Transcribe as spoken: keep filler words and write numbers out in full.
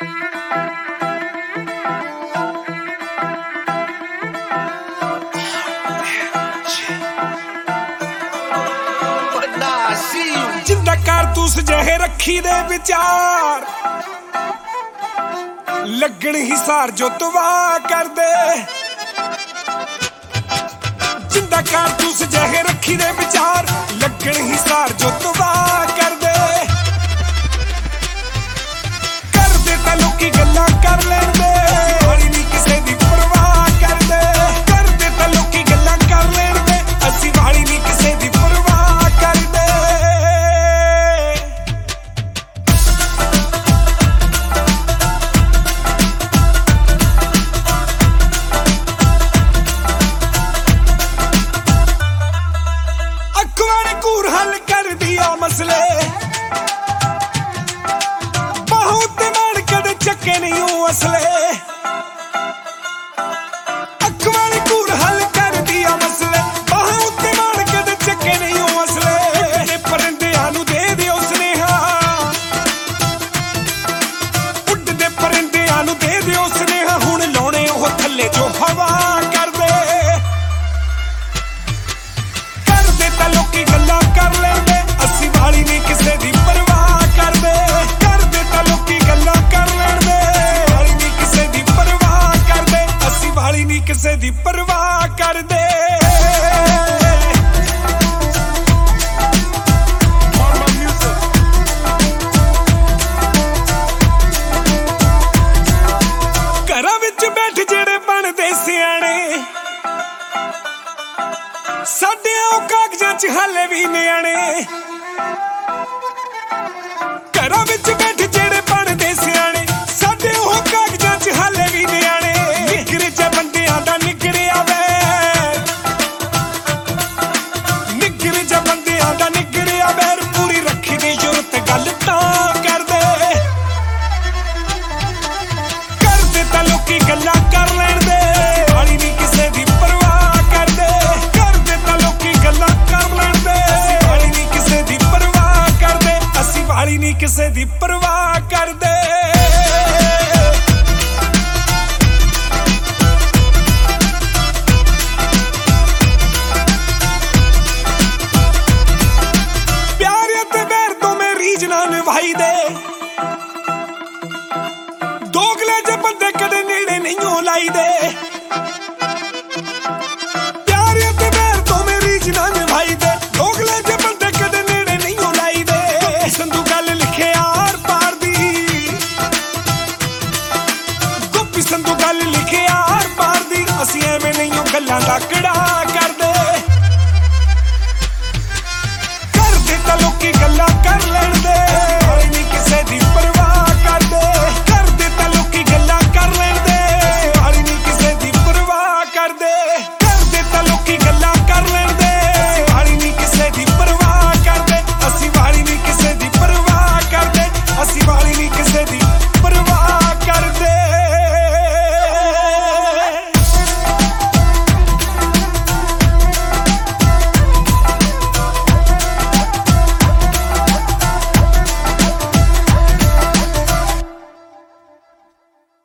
जिंदा कारतूस जहे रखी दे विचार लगन हिसार जो तबाह कर दे। जिंदा कारतूस जहे रखी दे विचार लगन हिसार जो तबाह कर दे। कर दे तां लोकी गल्लां कर लैण दे, वाली नहीं किसे दी परवाह कर दे। कर दे तां लोकी गल्लां कर लैण दे, असीं वाली नहीं किसे दी परवाह कर दे। हल कर दिया मसले बहुत मन कदे चक्के नहीं हूं असले। अखबार कूर हल कर दिया मसले बहुत मन कदे चक्के नहीं हूं असले। परिंदियां नूं दे दिओ स्नेहा, उड़दे परिंदियां नूं दे दिओ स्नेहा, हुण लाउणे ओह थल्ले जो हवा कर दे। कर दे तां लोकी गल्लां कर लैंदे, असीं वाली नहीं किसे दी परवाह कर दे। कर दे तां लोकी गल्लां कर लैंदे, वाली नहीं किसे दी परवाह कर दे, असीं वाली नहीं किसे दी परवाह कर दे। घरां विच बैठ जेड़े बनदे सियाणे, साडे ओ कागजां च हाले भी नियाणे। घरां विच बैठ जेड़े बनदे सियाणे, साडे ओ कागजां च हाले भी नियाणे। निगरे च बंदियां दा निगरिया वैर, निगरे च बंदियां दा निगरिया वैर, पूरी रखी दी जुरत गल तां कर दे। कर दे तां लोकी गल्लां कर लैण दे, वाली नहीं किसे दी परवाह कर दे। कर दे तां लोकी गल्लां कर लैण दे, वाली नहीं किसे दी परवाह कर दे, असीं वाली नहीं किसे दी परवाह कर दे। प्यार ते बैर तो मैं रीझ ना निभाई दे, दोगले जे बंदे कदे नेड़े नहीं हो लाई दे। प्यार ते बैर तो मैं रीझ ना निभाई दे, दोगले जे बंदे कदे नेड़े नहीं हो लाई दे। संधू गल लिखे आर पार दी, गोपी संधू गल लिखे आर पार दी, असीं एवें नहीं हो गल्लां दा कड़ा कर दे। कर दे तां लोकी गल्लां कर लैण